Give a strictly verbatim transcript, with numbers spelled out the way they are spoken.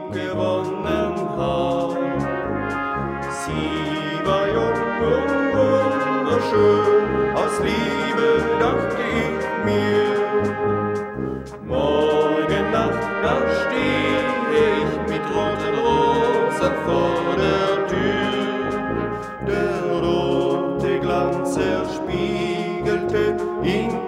gewonnen hat. Sie war jung und wunderschön, aus Liebe dachte ich mir. Morgen Nacht, da stehe ich mit roten Rosen vor der Tür. Der rote Glanz erspiegelte in